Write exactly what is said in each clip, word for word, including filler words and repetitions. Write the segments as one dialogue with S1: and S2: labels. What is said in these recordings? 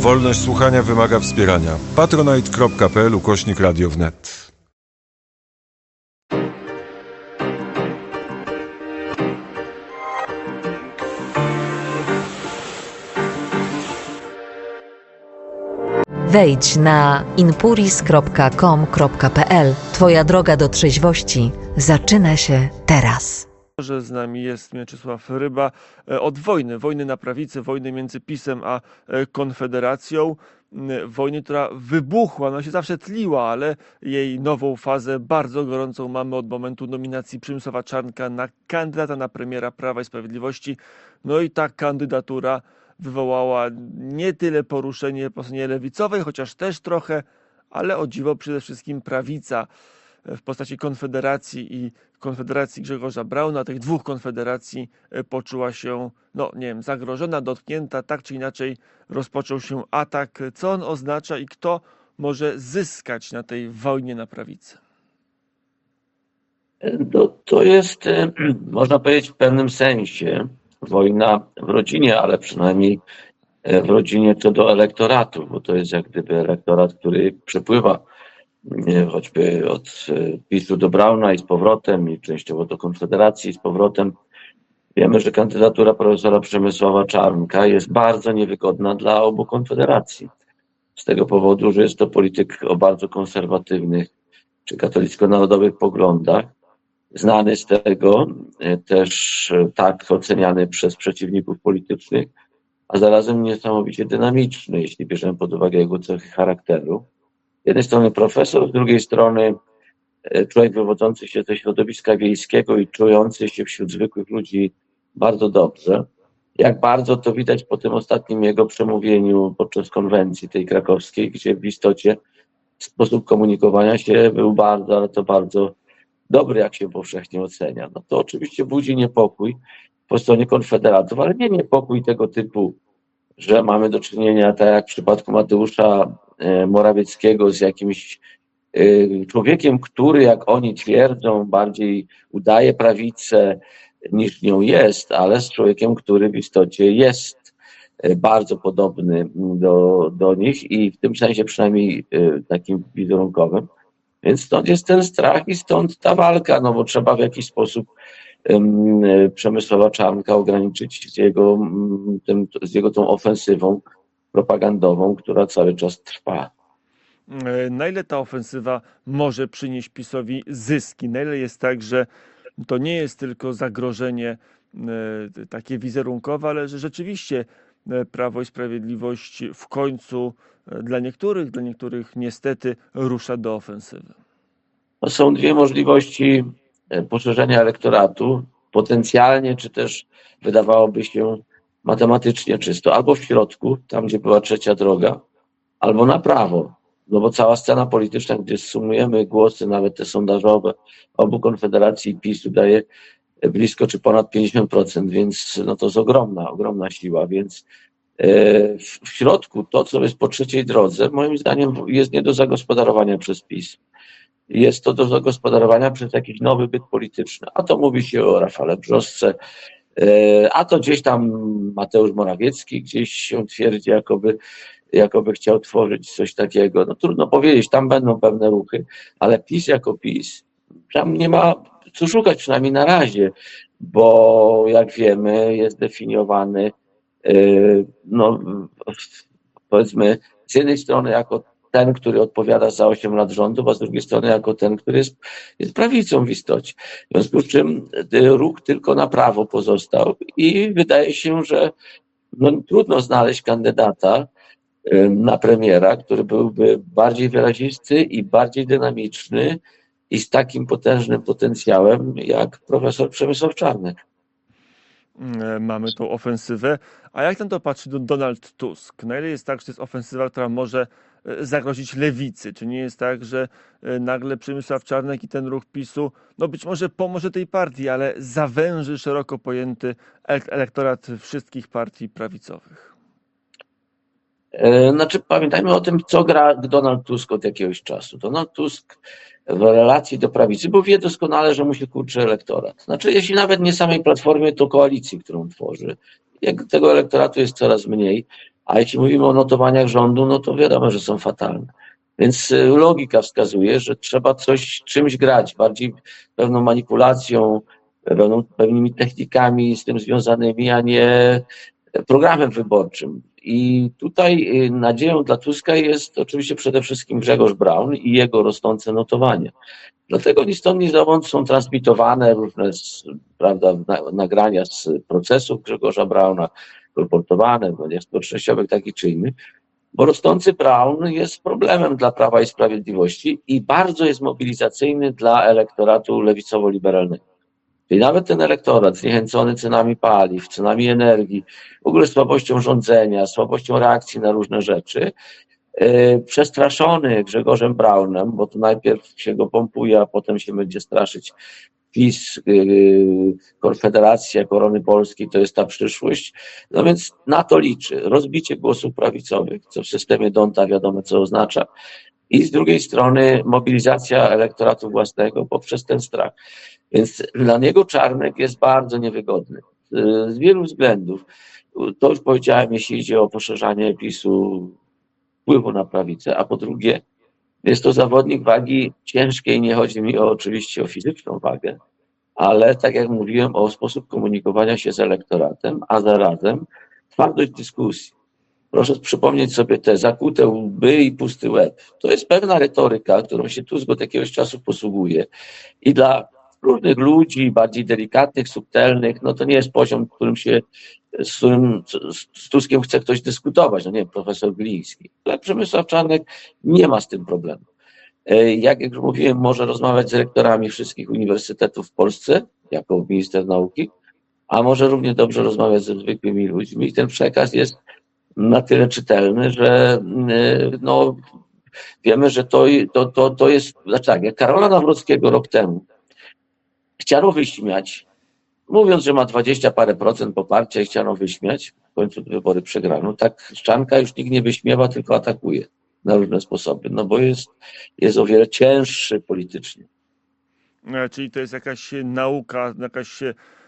S1: Wolność słuchania wymaga wspierania. patronite.pl ukośnik radio wnet.
S2: Wejdź na inpuris kropka com kropka pe el. Twoja droga do trzeźwości zaczyna się teraz.
S3: Że z nami jest Mieczysław Ryba od wojny, wojny na prawicy, wojny między PiS-em a Konfederacją, wojny, która wybuchła, no się zawsze tliła, ale jej nową fazę bardzo gorącą mamy od momentu nominacji Przemysława Czarnka na kandydata na premiera Prawa i Sprawiedliwości. No i ta kandydatura wywołała nie tyle poruszenie po stronie lewicowej, chociaż też trochę, ale o dziwo przede wszystkim prawica w postaci Konfederacji i Konfederacji Grzegorza Brauna, tych dwóch konfederacji, poczuła się, no nie wiem, zagrożona, dotknięta, tak czy inaczej rozpoczął się atak. Co on oznacza i kto może zyskać na tej wojnie na prawicy?
S4: No, to jest, można powiedzieć, w pewnym sensie wojna w rodzinie, ale przynajmniej w rodzinie co do elektoratu, bo to jest jak gdyby elektorat, który przepływa choćby od PiS-u do Brauna i z powrotem, i częściowo do Konfederacji i z powrotem. Wiemy, że kandydatura profesora Przemysława Czarnka jest bardzo niewygodna dla obu konfederacji. Z tego powodu, że jest to polityk o bardzo konserwatywnych czy katolicko-narodowych poglądach, znany z tego, też tak oceniany przez przeciwników politycznych, a zarazem niesamowicie dynamiczny, jeśli bierzemy pod uwagę jego cechy charakteru. Z jednej strony profesor, z drugiej strony człowiek wywodzący się ze środowiska wiejskiego i czujący się wśród zwykłych ludzi bardzo dobrze. Jak bardzo to widać po tym ostatnim jego przemówieniu podczas konwencji tej krakowskiej, gdzie w istocie sposób komunikowania się był bardzo, ale to bardzo dobry, jak się powszechnie ocenia. No to oczywiście budzi niepokój po stronie konfederatów, ale nie niepokój tego typu, że mamy do czynienia, tak jak w przypadku Mateusza Morawieckiego, z jakimś człowiekiem, który, jak oni twierdzą, bardziej udaje prawicę niż nią jest, ale z człowiekiem, który w istocie jest bardzo podobny do, do nich i w tym sensie przynajmniej takim wizerunkowym. Więc stąd jest ten strach i stąd ta walka, no bo trzeba w jakiś sposób um, Przemysława Czarnka ograniczyć z jego, um, tym, z jego tą ofensywą propagandową, która cały czas trwa.
S3: Na ile ta ofensywa może przynieść PiS-owi zyski? Na ile jest tak, że to nie jest tylko zagrożenie e, takie wizerunkowe, ale że rzeczywiście Prawo i Sprawiedliwość w końcu e, dla niektórych, dla niektórych niestety rusza do ofensywy?
S4: No są dwie możliwości poszerzenia elektoratu, potencjalnie, czy też wydawałoby się matematycznie czysto, albo w środku, tam gdzie była trzecia droga, albo na prawo. No bo cała scena polityczna, gdy sumujemy głosy, nawet te sondażowe, obu Konfederacji i PiS-u daje blisko czy ponad pięćdziesiąt procent, więc no to jest ogromna, ogromna siła, więc e, w środku to, co jest po trzeciej drodze, moim zdaniem jest nie do zagospodarowania przez PiS. Jest to do zagospodarowania przez jakiś nowy byt polityczny. A to mówi się o Rafale Brzosce, e, a to gdzieś tam Mateusz Morawiecki gdzieś się twierdzi, jakoby jakoby chciał tworzyć coś takiego. No trudno powiedzieć, tam będą pewne ruchy, ale PiS jako PiS tam nie ma co szukać, przynajmniej na razie, bo jak wiemy jest definiowany no powiedzmy z jednej strony jako ten, który odpowiada za osiem lat rządów, a z drugiej strony jako ten, który jest, jest prawicą w istocie. W związku z czym ruch tylko na prawo pozostał i wydaje się, że no, trudno znaleźć kandydata na premiera, który byłby bardziej wyrazisty i bardziej dynamiczny i z takim potężnym potencjałem jak profesor Przemysław Czarnek.
S3: Mamy tą ofensywę. A jak na to patrzy Donald Tusk? Na ile jest tak, że to jest ofensywa, która może zagrozić lewicy? Czy nie jest tak, że nagle Przemysław Czarnek i ten ruch PiS-u, no być może pomoże tej partii, ale zawęży szeroko pojęty elektorat wszystkich partii prawicowych?
S4: Znaczy pamiętajmy o tym, co gra Donald Tusk od jakiegoś czasu. Donald Tusk w relacji do prawicy, bo wie doskonale, że mu się kurczy elektorat. Znaczy jeśli nawet nie samej Platformie, to koalicji, którą tworzy. Jak tego elektoratu jest coraz mniej, A jeśli mówimy o notowaniach rządu, no to wiadomo, że są fatalne. Więc y, logika wskazuje, że trzeba coś, czymś grać, bardziej pewną manipulacją, pewną, pewnymi technikami z tym związanymi, a nie programem wyborczym. I tutaj y, nadzieją dla Tuska jest oczywiście przede wszystkim Grzegorz Braun i jego rosnące notowania. Dlatego ni stąd, ni zowąd są transmitowane różne, prawda, nagrania z procesów Grzegorza Brauna, kolportowane w mediach społecznościowych, takich czy innych, bo rosnący Braun jest problemem dla Prawa i Sprawiedliwości i bardzo jest mobilizacyjny dla elektoratu lewicowo-liberalnego. Czyli nawet ten elektorat zniechęcony cenami paliw, cenami energii, w ogóle słabością rządzenia, słabością reakcji na różne rzeczy, yy, przestraszony Grzegorzem Braunem, bo to najpierw się go pompuje, a potem się będzie straszyć PiS, yy, Konfederacja, Korony Polskiej, to jest ta przyszłość. No więc na to liczy. Rozbicie głosów prawicowych, co w systemie Donta wiadomo co oznacza, i z drugiej strony mobilizacja elektoratu własnego poprzez ten strach. Więc dla niego Czarnek jest bardzo niewygodny z wielu względów. To już powiedziałem, jeśli idzie o poszerzanie PiS-u wpływu na prawicę, a po drugie jest to zawodnik wagi ciężkiej, nie chodzi mi o, oczywiście o fizyczną wagę, ale tak jak mówiłem, o sposób komunikowania się z elektoratem, a zarazem twardość dyskusji. Proszę przypomnieć sobie te zakute łby i pusty łeb. To jest pewna retoryka, którą się Tusk od jakiegoś czasu posługuje i dla różnych ludzi, bardziej delikatnych, subtelnych, no to nie jest poziom, którym się, z którym z Tuskiem chce ktoś dyskutować, no nie wiem, profesor Gliński. Ale Przemysław Czarnek nie ma z tym problemu. Jak już mówiłem, może rozmawiać z rektorami wszystkich uniwersytetów w Polsce, jako minister nauki, a może równie dobrze rozmawiać ze zwykłymi ludźmi i ten przekaz jest na tyle czytelny, że no, wiemy, że to, to, to, to jest, znaczy tak, jak Karola Nawrockiego rok temu chciano wyśmiać, mówiąc, że ma dwadzieścia parę procent poparcia i chciano wyśmiać, w końcu wybory przegrano, tak Szczanka już nikt nie wyśmiewa, tylko atakuje na różne sposoby, no bo jest, jest o wiele cięższy politycznie.
S3: Czyli to jest jakaś nauka, jakaś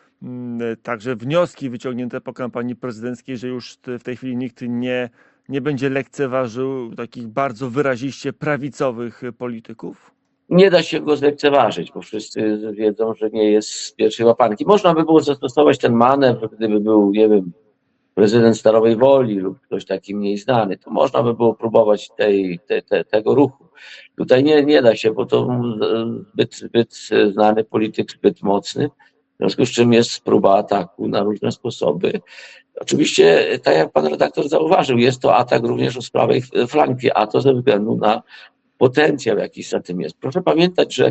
S3: także wnioski wyciągnięte po kampanii prezydenckiej, że już w tej chwili nikt nie, nie będzie lekceważył takich bardzo wyraziście prawicowych polityków?
S4: Nie da się go zlekceważyć, bo wszyscy wiedzą, że nie jest z pierwszej łapanki. Można by było zastosować ten manewr, gdyby był, nie wiem, prezydent Starowej Woli lub ktoś taki mniej znany, to można by było próbować tej, te, te, tego ruchu. Tutaj nie, nie da się, bo to zbyt, zbyt znany polityk, zbyt mocny, w związku z czym jest próba ataku na różne sposoby. Oczywiście, tak jak pan redaktor zauważył, jest to atak również o z prawej flanki, a to ze względu na potencjał, jaki za tym jest. Proszę pamiętać, że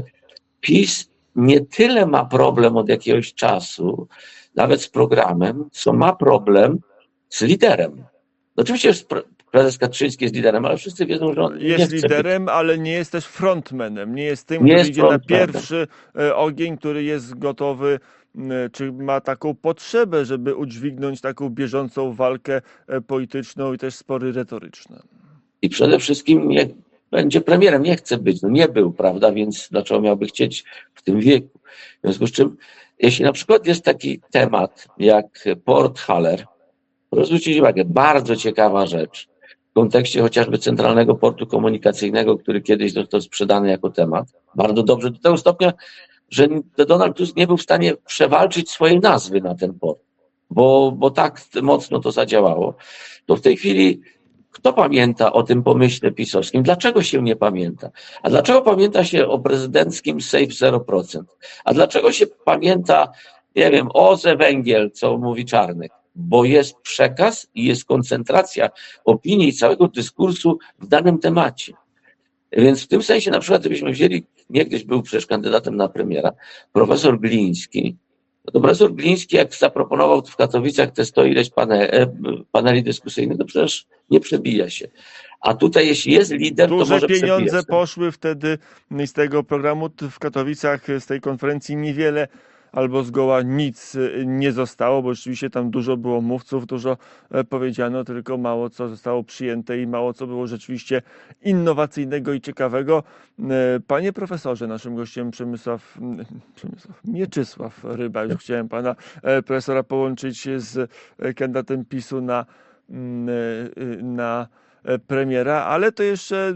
S4: PiS nie tyle ma problem od jakiegoś czasu, nawet z programem, co ma problem z liderem. Oczywiście prezes Kaczyński jest liderem, ale wszyscy wiedzą, że on
S3: jest
S4: nie chce
S3: liderem,
S4: być.
S3: ale nie jest też frontmanem. Nie jest tym,
S4: Nie
S3: który
S4: jest
S3: idzie na
S4: frontmanem.
S3: pierwszy ogień, który jest gotowy, czy ma taką potrzebę, żeby udźwignąć taką bieżącą walkę polityczną i też spory retoryczne.
S4: I przede wszystkim nie będzie premierem, nie chce być, no nie był, prawda, więc dlaczego miałby chcieć w tym wieku? W związku z czym, jeśli na przykład jest taki temat jak Port Haller, proszę zwrócić uwagę, bardzo ciekawa rzecz w kontekście chociażby Centralnego Portu Komunikacyjnego, który kiedyś został sprzedany jako temat, bardzo dobrze do tego stopnia, że Donald Tusk nie był w stanie przewalczyć swojej nazwy na ten port, bo, bo tak mocno to zadziałało. To w tej chwili kto pamięta o tym pomyśle pisowskim? Dlaczego się nie pamięta? A dlaczego pamięta się o prezydenckim Safe zero procent? A dlaczego się pamięta, nie wiem, o ze Węgiel, co mówi Czarnek? Bo jest przekaz i jest koncentracja opinii i całego dyskursu w danym temacie. Więc w tym sensie na przykład gdybyśmy wzięli, niegdyś był przecież kandydatem na premiera, profesor Gliński, no to profesor Gliński jak zaproponował w Katowicach te sto ileś paneli, paneli dyskusyjnych, to przecież nie przebija się. A tutaj jeśli jest lider,
S3: Duże
S4: to może
S3: pieniądze
S4: się.
S3: poszły wtedy z tego programu w Katowicach, z tej konferencji niewiele albo zgoła nic nie zostało, bo rzeczywiście tam dużo było mówców, dużo powiedziano, tylko mało co zostało przyjęte i mało co było rzeczywiście innowacyjnego i ciekawego. Panie profesorze, naszym gościem Przemysław, Przemysław Mieczysław Ryba, już chciałem pana profesora połączyć z kandydatem PiSu na na premiera, ale to jeszcze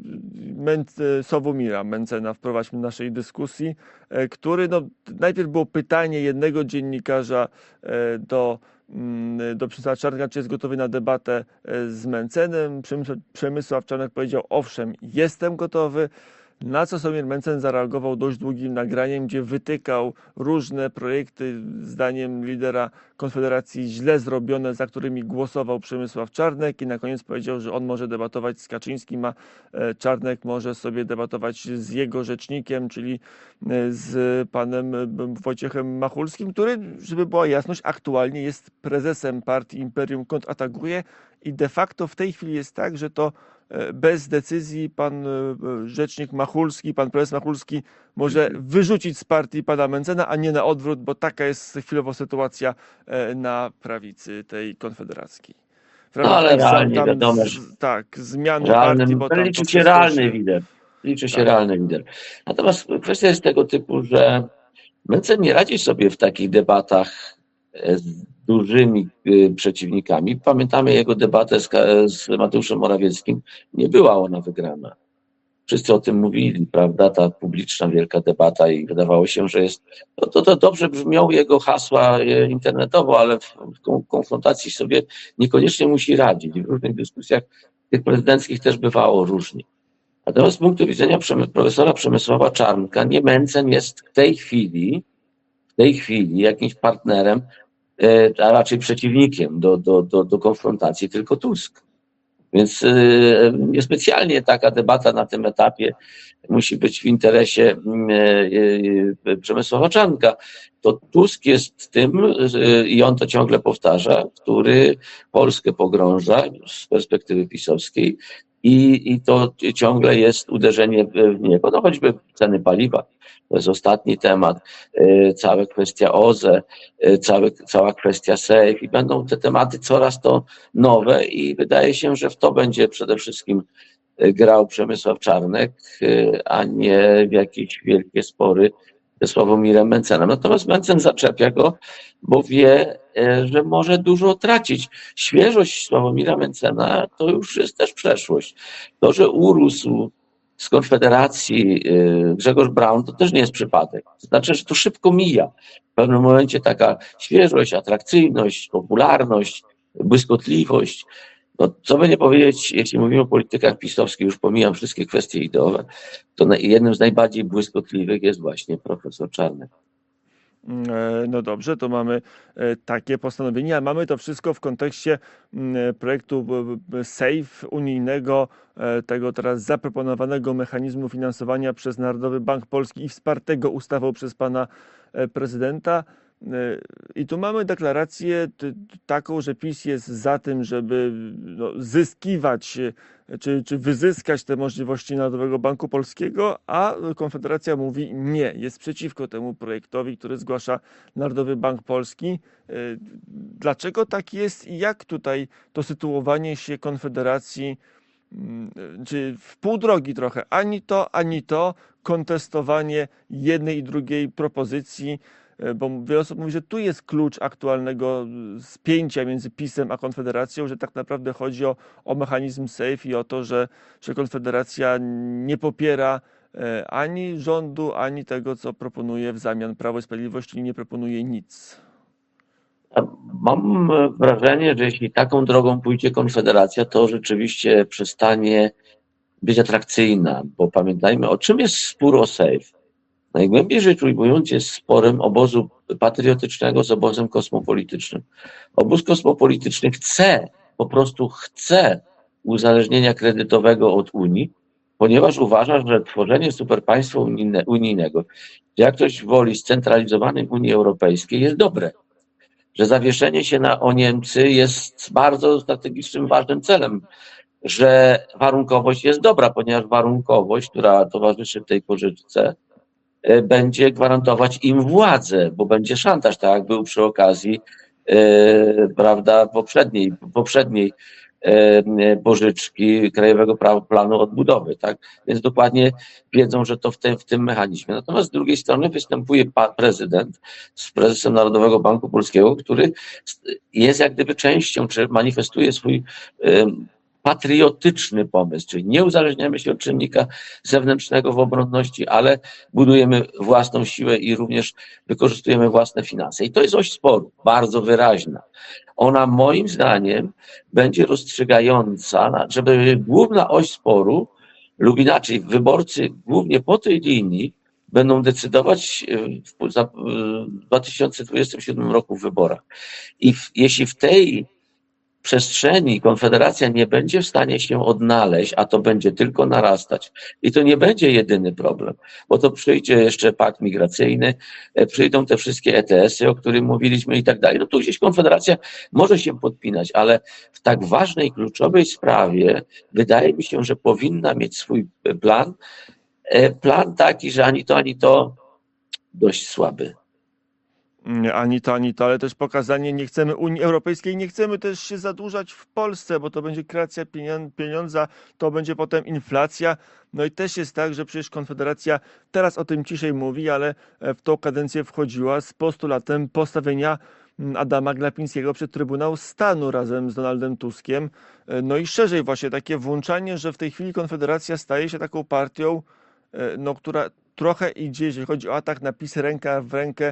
S3: Sławomira Mentzena wprowadźmy do naszej dyskusji, który no, najpierw było pytanie jednego dziennikarza do, do Przemysława Czarnka, czy jest gotowy na debatę z Mentzenem. Przemysław Czarnek powiedział: owszem, jestem gotowy. Na co Sławomir Mentzen zareagował dość długim nagraniem, gdzie wytykał różne projekty, zdaniem lidera Konfederacji, źle zrobione, za którymi głosował Przemysław Czarnek, i na koniec powiedział, że on może debatować z Kaczyńskim, a Czarnek może sobie debatować z jego rzecznikiem, czyli z panem Wojciechem Machulskim, który, żeby była jasność, aktualnie jest prezesem partii Imperium Kontratakuje i de facto w tej chwili jest tak, że to bez decyzji pan rzecznik Machulski, pan prezes Machulski może wyrzucić z partii pana Mentzena, a nie na odwrót, bo taka jest chwilowo sytuacja na prawicy tej konfederackiej.
S4: No ale realnie wiadomo,
S3: z, tak, zmiany
S4: realnym,
S3: partii, bo tam
S4: liczy
S3: to
S4: się realny
S3: się...
S4: lider. Liczy się
S3: Tak.
S4: realny lider. Natomiast kwestia jest tego typu, że Mentzen nie radzi sobie w takich debatach z dużymi przeciwnikami. Pamiętamy jego debatę z, z Mateuszem Morawieckim. Nie była ona wygrana. Wszyscy o tym mówili, prawda? Ta publiczna, wielka debata, i wydawało się, że jest... To, to, to dobrze brzmią jego hasła internetowo, ale w konfrontacji sobie niekoniecznie musi radzić. W różnych dyskusjach tych prezydenckich też bywało różnie. Natomiast z punktu widzenia profesora Przemysława Czarnka, nie Mentzen jest w tej chwili, w tej chwili jakimś partnerem, a raczej przeciwnikiem do, do, do, do konfrontacji, tylko Tusk. Więc niespecjalnie taka debata na tym etapie musi być w interesie Przemysława Czarnka. To Tusk jest tym, i on to ciągle powtarza, który Polskę pogrąża z perspektywy pisowskiej, i, i to ciągle jest uderzenie w niego, no choćby ceny paliwa. To jest ostatni temat, cała kwestia O Z E, całe, cała kwestia safe, i będą te tematy coraz to nowe, i wydaje się, że w to będzie przede wszystkim grał Przemysław Czarnek, a nie w jakieś wielkie spory ze Sławomirem Mentzenem. Natomiast Mentzen zaczepia go, bo wie, że może dużo tracić. Świeżość Sławomira Mentzena to już jest też przeszłość. To, że urósł z Konfederacji Grzegorz Braun, to też nie jest przypadek. To znaczy, że to szybko mija. W pewnym momencie taka świeżość, atrakcyjność, popularność, błyskotliwość. No, co by nie powiedzieć, jeśli mówimy o politykach pisowskich, już pomijam wszystkie kwestie ideowe, to jednym z najbardziej błyskotliwych jest właśnie profesor Czarnek.
S3: No dobrze, to mamy takie postanowienie, a mamy to wszystko w kontekście projektu SAFE unijnego, tego teraz zaproponowanego mechanizmu finansowania przez Narodowy Bank Polski i wspartego ustawą przez pana prezydenta. I tu mamy deklarację taką, że PiS jest za tym, żeby no, zyskiwać czy, czy wyzyskać te możliwości Narodowego Banku Polskiego, a Konfederacja mówi nie, jest przeciwko temu projektowi, który zgłasza Narodowy Bank Polski. Dlaczego tak jest i jak tutaj to sytuowanie się Konfederacji, czy w pół drogi trochę, ani to, ani to, kontestowanie jednej i drugiej propozycji, bo wiele osób mówi, że tu jest klucz aktualnego spięcia między PiS-em a Konfederacją, że tak naprawdę chodzi o, o mechanizm SAFE i o to, że, że Konfederacja nie popiera ani rządu, ani tego, co proponuje w zamian Prawo i Sprawiedliwość, czyli nie proponuje nic.
S4: Mam wrażenie, że jeśli taką drogą pójdzie Konfederacja, to rzeczywiście przestanie być atrakcyjna, bo pamiętajmy, o czym jest spór o SAFE. Najgłębiej rzecz ujmując, jest sporem obozu patriotycznego z obozem kosmopolitycznym. Obóz kosmopolityczny chce, po prostu chce uzależnienia kredytowego od Unii, ponieważ uważa, że tworzenie superpaństwa unijne, unijnego, jak ktoś woli scentralizowanej Unii Europejskiej, jest dobre. Że zawieszenie się na o Niemcy jest bardzo strategicznym, ważnym celem. Że warunkowość jest dobra, ponieważ warunkowość, która towarzyszy tej pożyczce, będzie gwarantować im władzę, bo będzie szantaż, tak jak był przy okazji, yy, prawda, poprzedniej, poprzedniej pożyczki Krajowego Planu Odbudowy, tak? Więc dokładnie wiedzą, że to w tym, w tym mechanizmie. Natomiast z drugiej strony występuje prezydent z prezesem Narodowego Banku Polskiego, który jest jak gdyby częścią, czy manifestuje swój patriotyczny pomysł, czyli nie uzależniamy się od czynnika zewnętrznego w obronności, ale budujemy własną siłę i również wykorzystujemy własne finanse. I to jest oś sporu, bardzo wyraźna. Ona moim zdaniem będzie rozstrzygająca, żeby główna oś sporu, lub inaczej wyborcy głównie po tej linii będą decydować w, za, w dwa tysiące dwudziestym siódmym roku w wyborach. I w, jeśli w tej przestrzeni Konfederacja nie będzie w stanie się odnaleźć, a to będzie tylko narastać. I to nie będzie jedyny problem, bo to przyjdzie jeszcze pakt migracyjny, przyjdą te wszystkie E T S-y, o których mówiliśmy i tak dalej. No tu gdzieś Konfederacja może się podpinać, ale w tak ważnej, kluczowej sprawie wydaje mi się, że powinna mieć swój plan. Plan taki, że ani to, ani to dość słaby.
S3: Ani to, ani to, ale też pokazanie, nie chcemy Unii Europejskiej, nie chcemy też się zadłużać w Polsce, bo to będzie kreacja pieniądza, to będzie potem inflacja. No i też jest tak, że przecież Konfederacja teraz o tym ciszej mówi, ale w tą kadencję wchodziła z postulatem postawienia Adama Glapińskiego przed Trybunał Stanu razem z Donaldem Tuskiem. No i szerzej właśnie takie włączanie, że w tej chwili Konfederacja staje się taką partią, no, która trochę idzie, jeżeli chodzi o atak na PiS, ręka w rękę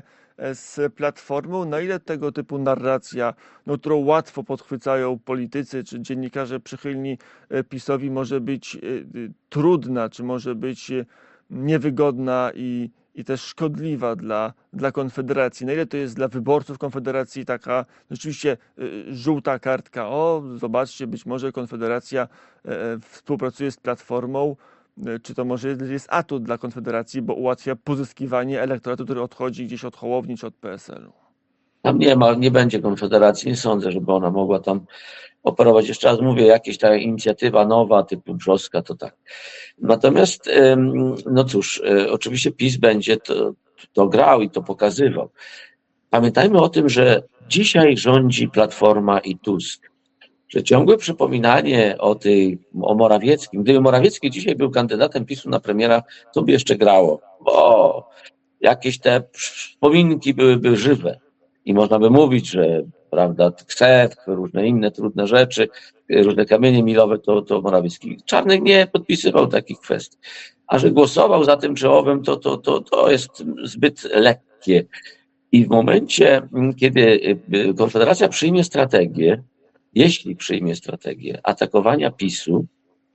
S3: z Platformą. Na ile tego typu narracja, no, którą łatwo podchwycają politycy czy dziennikarze przychylni PiS-owi, może być trudna, czy może być niewygodna i, i też szkodliwa dla, dla Konfederacji? Na ile to jest dla wyborców Konfederacji taka rzeczywiście żółta kartka? O, zobaczcie, być może Konfederacja współpracuje z Platformą. Czy to może jest atut dla Konfederacji, bo ułatwia pozyskiwanie elektoratu, który odchodzi gdzieś od Hołowni czy od P S L u?
S4: Tam nie ma, nie będzie Konfederacji, nie sądzę, żeby ona mogła tam operować. Jeszcze raz mówię, jakaś ta inicjatywa nowa, typu Brzoska, to tak. Natomiast, no cóż, oczywiście PiS będzie to, to grał i to pokazywał. Pamiętajmy o tym, że dzisiaj rządzi Platforma i Tusk. Że ciągłe przypominanie o tej, o Morawieckim, gdyby Morawiecki dzisiaj był kandydatem PiS-u na premiera, to by jeszcze grało, bo jakieś te wspominki byłyby żywe i można by mówić, że prawda, ksew, różne inne trudne rzeczy, różne kamienie milowe, to, to Morawiecki. Czarnek nie podpisywał takich kwestii, a że głosował za tym czy owym, to, to, to, to jest zbyt lekkie. I w momencie, kiedy Konfederacja przyjmie strategię, jeśli przyjmie strategię atakowania PiS-u,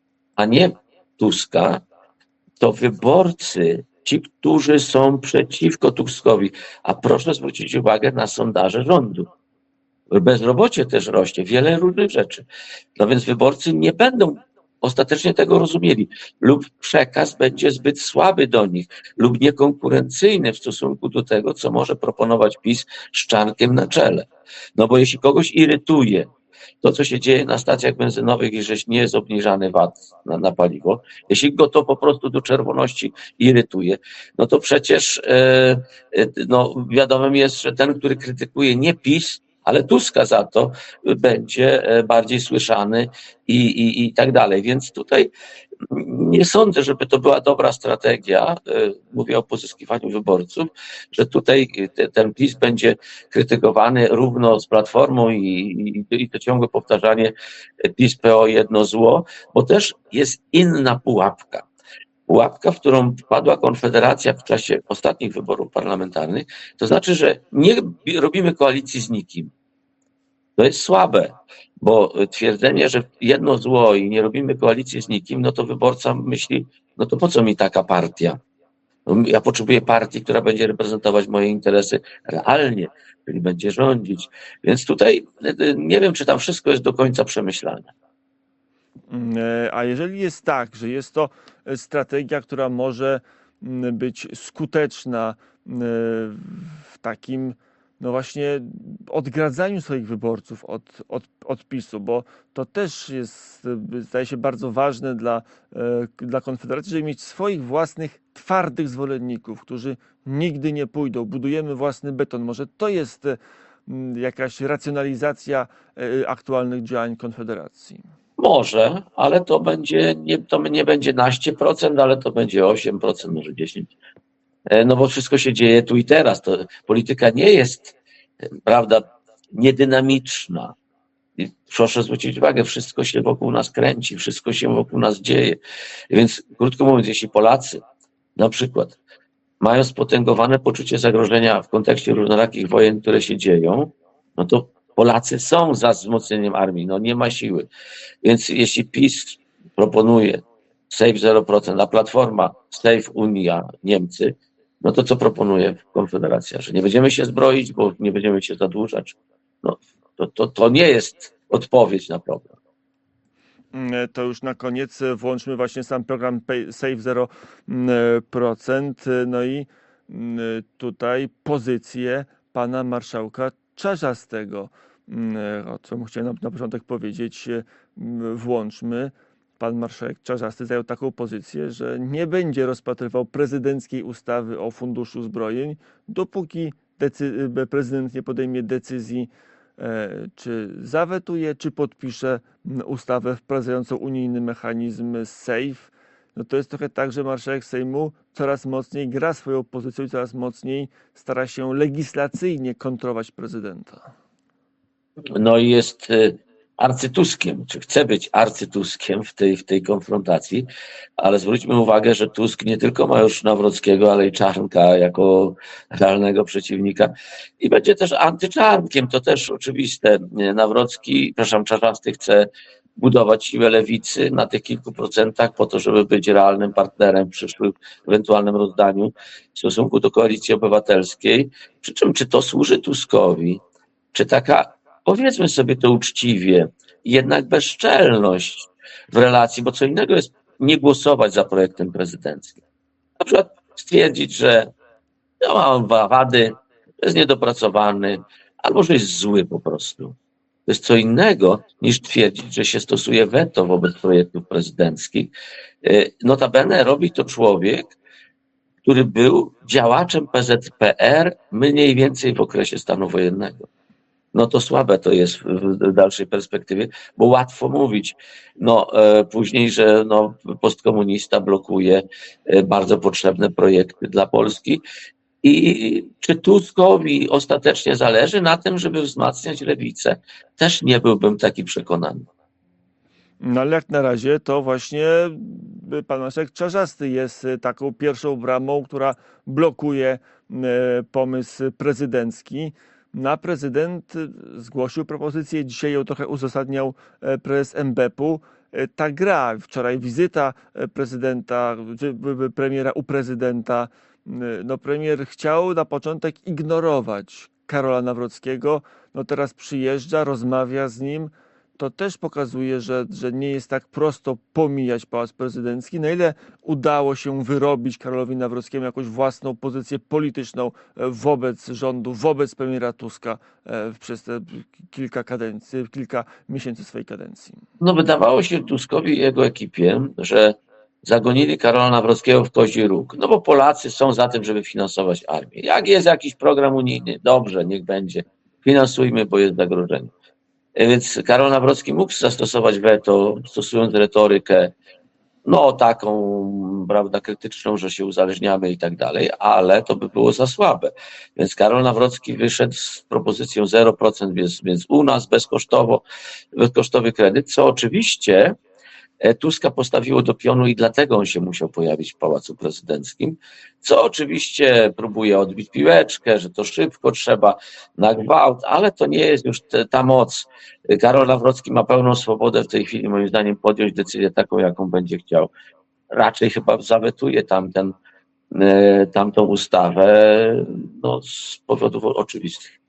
S4: a nie Tuska, to wyborcy, ci, którzy są przeciwko Tuskowi, a proszę zwrócić uwagę na sondaże rządu. Bezrobocie też rośnie, wiele różnych rzeczy. No więc wyborcy nie będą ostatecznie tego rozumieli, lub przekaz będzie zbyt słaby do nich, lub niekonkurencyjny w stosunku do tego, co może proponować PiS z Czarnkiem na czele. No bo jeśli kogoś irytuje to, co się dzieje na stacjach benzynowych i że nie jest obniżany V A T na, na paliwo, jeśli go to po prostu do czerwoności irytuje, no to przecież e, no, wiadomym jest, że ten, który krytykuje nie PiS, ale Tuska za to, będzie bardziej słyszany i, i, i tak dalej. Więc tutaj nie sądzę, żeby to była dobra strategia, mówię o pozyskiwaniu wyborców, że tutaj ten PiS będzie krytykowany równo z Platformą i, i, i to ciągłe powtarzanie PiS P O jedno zło, bo też jest inna pułapka. Pułapka, w którą wpadła Konfederacja w czasie ostatnich wyborów parlamentarnych, to znaczy, że nie robimy koalicji z nikim. To jest słabe, bo twierdzenie, że jedno zło i nie robimy koalicji z nikim, no to wyborca myśli, no to po co mi taka partia? No, ja potrzebuję partii, która będzie reprezentować moje interesy realnie, czyli będzie rządzić. Więc tutaj nie wiem, czy tam wszystko jest do końca przemyślane.
S3: A jeżeli jest tak, że jest to strategia, która może być skuteczna w takim, no właśnie, odgradzaniu swoich wyborców od, od, od PiS-u, bo to też jest, zdaje się, bardzo ważne dla, dla Konfederacji, żeby mieć swoich własnych twardych zwolenników, którzy nigdy nie pójdą. Budujemy własny beton. Może to jest jakaś racjonalizacja aktualnych działań Konfederacji?
S4: Może, ale to będzie, nie, to nie będzie naście procent, ale to będzie osiem procent, może dziesięć procent. No bo wszystko się dzieje tu i teraz. To polityka nie jest, prawda, niedynamiczna. I proszę zwrócić uwagę, wszystko się wokół nas kręci, wszystko się wokół nas dzieje. Więc krótko mówiąc, jeśli Polacy na przykład mają spotęgowane poczucie zagrożenia w kontekście różnorakich wojen, które się dzieją, no to Polacy są za wzmocnieniem armii, no nie ma siły. Więc jeśli PiS proponuje Save zero procent, a Platforma Save Unia, Niemcy, no to co proponuje Konfederacja? Że nie będziemy się zbroić, bo nie będziemy się zadłużać. No, to, to, to nie jest odpowiedź na problem.
S3: To już na koniec włączmy właśnie sam program Save zero procent. No i tutaj pozycję pana marszałka Czarzastego, o czym chciałem na, na początek powiedzieć, włączmy. Pan marszałek Czarzasty zajął taką pozycję, że nie będzie rozpatrywał prezydenckiej ustawy o Funduszu Zbrojeń, dopóki decy- prezydent nie podejmie decyzji, czy zawetuje, czy podpisze ustawę wprowadzającą unijny mechanizm SAFE. No to jest trochę tak, że marszałek Sejmu coraz mocniej gra swoją pozycją i coraz mocniej stara się legislacyjnie kontrolować prezydenta.
S4: No i jest arcytuskiem, czy chce być arcytuskiem w tej, w tej konfrontacji, ale zwróćmy uwagę, że Tusk nie tylko ma już Nawrockiego, ale i Czarnka jako realnego przeciwnika i będzie też antyczarnkiem, to też oczywiste. Nawrocki, przepraszam, Czarzasty chce budować siłę lewicy na tych kilku procentach po to, żeby być realnym partnerem w przyszłym ewentualnym rozdaniu w stosunku do Koalicji Obywatelskiej. Przy czym czy to służy Tuskowi, czy taka, powiedzmy sobie to uczciwie, jednak bezczelność w relacji, bo co innego jest nie głosować za projektem prezydenckim. Na przykład stwierdzić, że no, ma on wady, jest niedopracowany, albo że jest zły po prostu. To jest co innego niż twierdzić, że się stosuje weto wobec projektów prezydenckich. Notabene robi to człowiek, który był działaczem P Z P R mniej więcej w okresie stanu wojennego. No to słabe to jest w dalszej perspektywie, bo łatwo mówić no, e, później, że no, postkomunista blokuje e, bardzo potrzebne projekty dla Polski. I czy Tuskowi ostatecznie zależy na tym, żeby wzmacniać lewicę? Też nie byłbym taki przekonany.
S3: No ale jak na razie to właśnie pan marszałek Czarzasty jest taką pierwszą bramą, która blokuje pomysł prezydencki. Na prezydent zgłosił propozycję, dzisiaj ją trochę uzasadniał prezes M B P u. Ta gra, wczoraj wizyta prezydenta, premiera u prezydenta, no premier chciał na początek ignorować Karola Nawrockiego, no teraz przyjeżdża, rozmawia z nim. To też pokazuje, że, że nie jest tak prosto pomijać Pałac Prezydencki. Na ile udało się wyrobić Karolowi Nawrockiemu jakąś własną pozycję polityczną wobec rządu, wobec premiera Tuska przez te kilka kadencji, kilka miesięcy swojej kadencji?
S4: No wydawało się Tuskowi i jego ekipie, że zagonili Karola Nawrockiego w kozi róg. No bo Polacy są za tym, żeby finansować armię. Jak jest jakiś program unijny, dobrze, niech będzie. Finansujmy, bo jest zagrożenie. Więc Karol Nawrocki mógł zastosować weto, stosując retorykę, no taką, prawda, krytyczną, że się uzależniamy i tak dalej, ale to by było za słabe. Więc Karol Nawrocki wyszedł z propozycją zero procent, więc, więc u nas bezkosztowo, bezkosztowy kredyt, co oczywiście Tuska postawiło do pionu i dlatego on się musiał pojawić w Pałacu Prezydenckim, co oczywiście próbuje odbić piłeczkę, że to szybko trzeba, na gwałt, ale to nie jest już te, ta moc. Karol Nawrocki ma pełną swobodę w tej chwili, moim zdaniem, podjąć decyzję taką, jaką będzie chciał. Raczej chyba zawetuje tamten, tamtą ustawę, no, z powodów oczywistych.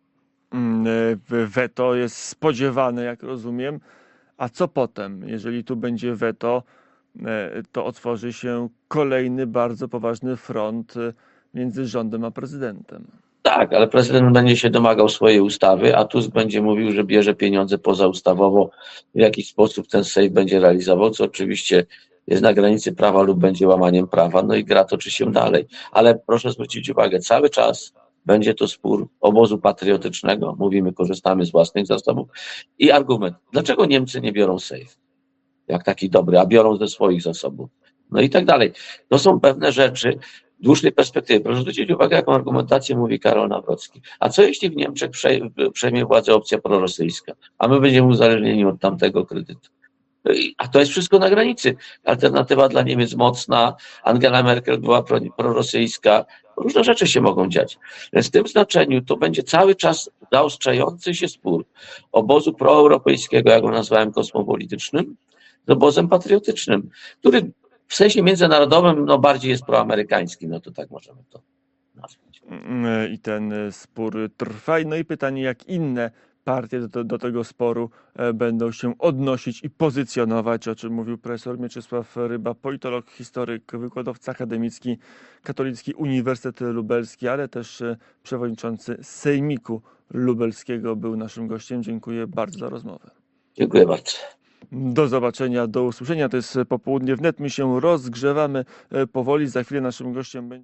S3: Weto jest spodziewane, jak rozumiem. A co potem? Jeżeli tu będzie weto, to otworzy się kolejny bardzo poważny front między rządem a prezydentem.
S4: Tak, ale prezydent będzie się domagał swojej ustawy, a Tusk będzie mówił, że bierze pieniądze pozaustawowo, w jakiś sposób ten sejf będzie realizował, co oczywiście jest na granicy prawa lub będzie łamaniem prawa, no i gra toczy się dalej. Ale proszę zwrócić uwagę, cały czas będzie to spór obozu patriotycznego, mówimy, korzystamy z własnych zasobów i argument, dlaczego Niemcy nie biorą safe, jak taki dobry, a biorą ze swoich zasobów, no i tak dalej. To są pewne rzeczy w dłuższej perspektywie. Proszę zwrócić uwagę, jaką argumentację mówi Karol Nawrocki. A co jeśli w Niemczech przejmie władzę opcja prorosyjska, a my będziemy uzależnieni od tamtego kredytu? A to jest wszystko na granicy. Alternatywa dla Niemiec mocna, Angela Merkel była pro, prorosyjska, różne rzeczy się mogą dziać. W tym znaczeniu to będzie cały czas zaostrzający się spór obozu proeuropejskiego, jak go nazwałem, kosmopolitycznym, z obozem patriotycznym, który w sensie międzynarodowym no, bardziej jest proamerykański, no to tak możemy to nazwać.
S3: I ten spór trwa. No i pytanie, jak inne partie do, do tego sporu będą się odnosić i pozycjonować, o czym mówił profesor Mieczysław Ryba, politolog, historyk, wykładowca akademicki, Katolicki Uniwersytet Lubelski, ale też przewodniczący Sejmiku Lubelskiego był naszym gościem. Dziękuję bardzo za rozmowę.
S4: Dziękuję bardzo.
S3: Do zobaczenia, do usłyszenia. To jest Popołudnie wnet. My się rozgrzewamy powoli. Za chwilę naszym gościem będzie